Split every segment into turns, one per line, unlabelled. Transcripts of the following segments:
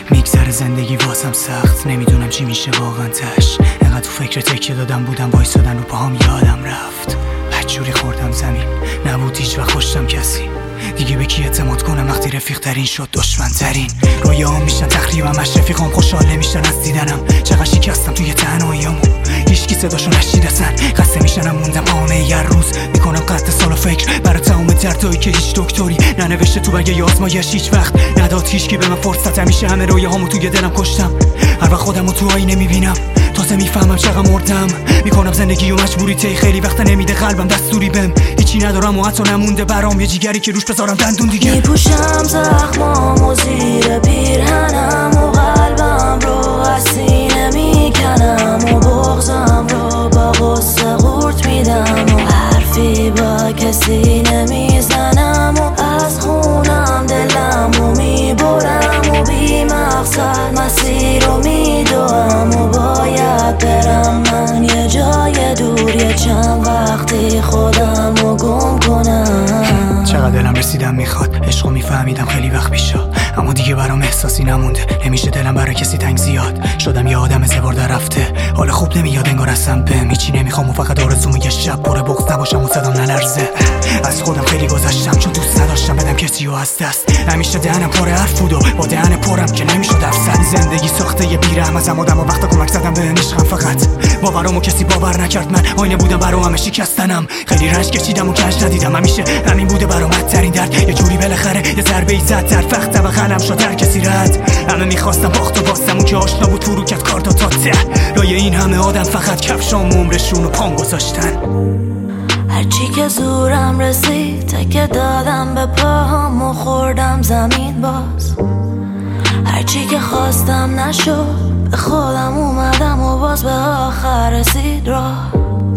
میگذره زندگی واسم سخت، نمیدونم چی میشه واقعا تش. انقدر تو فکر تکیه دادم بودم، وایسادن رو پاهام یادم رفت. بدجوری خوردم زمین، نبود هیچ وقت خوشتم کسی. دیگه به کی اعتماد کنم وقتی رفیق ترین شد دشمن ترین. رویاام میشن تخریبم، اش رفیقام خوشحال نمیشن از دیدنم. چقدر شکستم توی تنهاییامو، هیچکی صداشو نشنید اصلا. خسته میشنم موندم آنه یه روز، میکنم قطع سال و فکر برای تمام دردایی که هیچ دکتری ننوشته تو برگه آزمایش. هیچ وقت نداد هیچکی به من فرصت، همیشه همه رویاهامو توی دلم کشتم. هر وقت خودمو تو آینه میبینم تازه میفهمم چقدر مردم. میکنم زندگی و مجبوری تی، خیلی وقت نمیده قلبم دستوری بهم. هیچی ندارم و حتی نمونده برام یه جیگری که روش بذارم دندون دیگه.
میپوشم زخمامو زیر پیرهنم و قلبم رو از سینه میکنم و بغضم رو با غصه قورت میدم و حرفی با کسی نمیزنم و از خونم دلم رو میبرم و بی مقصد مسیر رو میدوم و باید برم من یه جای دور، یه چند وقتی خودم رو گم کنم.
چقدر دلم رسیدم میخواد عشقو میفهمیدم خیلی وقت پیشا، اما دیگه برام احساسی نمونده. نمیشه دلم برای کسی تنگ زیاد شدم، یه آدم زوار در رفته. حال خوب نمیاد انگار اصلا بهم هیچی نمیخوام و فقط آرزوم یه شب پر بغض نباشم و صدام نلرزه. از خودم خیلی گذشتم چون دوست نداشتم بدم کسی رو از دست. همیشه دهنم پر حرف بود و با دهن پرم که نمیشد افسد. زندگی ساخته یه بیرحم ازم آدم و وقتا کمک زدم به عشقم، فقط باورامو کسی باور نکرد. من آینه بودم برام همه شکستنم، خیلی رنج کشیدم و کج ندیدم. همیشه همین بوده برام بدترین درد، یه جوری بالاخره یه ضربه ای زد در فخت و قلم شد هر کسی رد. همه میخواستم باخت و باستم اون که آشنا بود فرو کرد کارتا تا ته. لای این همه آدم فقط کفشام عمرشون و پام گذاشتن.
هرچی که زورم رسید تکه دادم به پاهام و خوردم زمین باز. هرچی که خواستم نشد به خودم اومدم و باز به آخر رسید راه.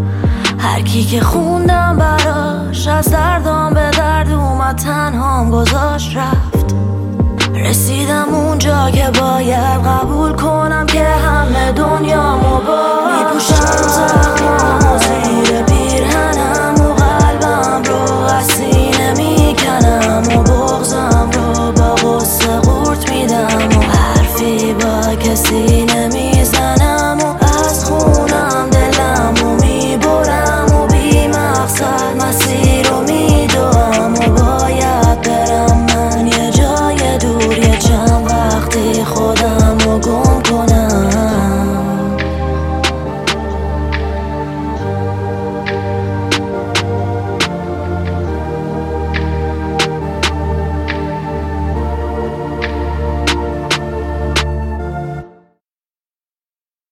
هر کی که خوندم براش از دردام به درد اومد، تنهام گذاشت رفت. رسیدم اونجا که باید قبول کنم که همه دنیامو با میپوشم زخمامو زیر پیرهنم و قلبم رو از سینه میکنم و بغضم رو با غصه قورت میدم و حرفی با کسی نمی